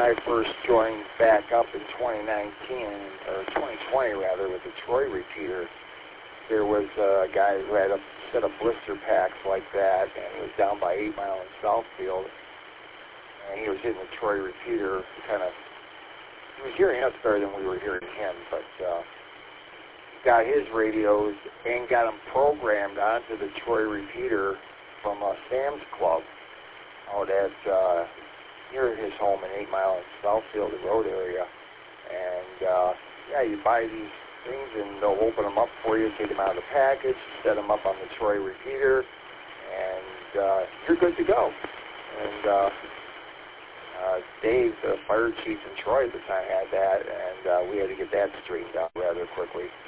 I first joined back up in 2019, or 2020 rather, with the Troy repeater, there was a guy who had a set of blister packs like that, and he was down by 8 Mile in Southfield, and he was hitting the Troy repeater, he was hearing us better than we were hearing him, but got his radios and got them programmed onto the Troy repeater from Sam's Club out at near his home in 8 Mile in Southfield, the road area. And yeah, you buy these things and they'll open them up for you, take them out of the package, set them up on the Troy repeater, and you're good to go. And Dave, the fire chief in Troy at the time, had that, and we had to get that straightened out rather quickly.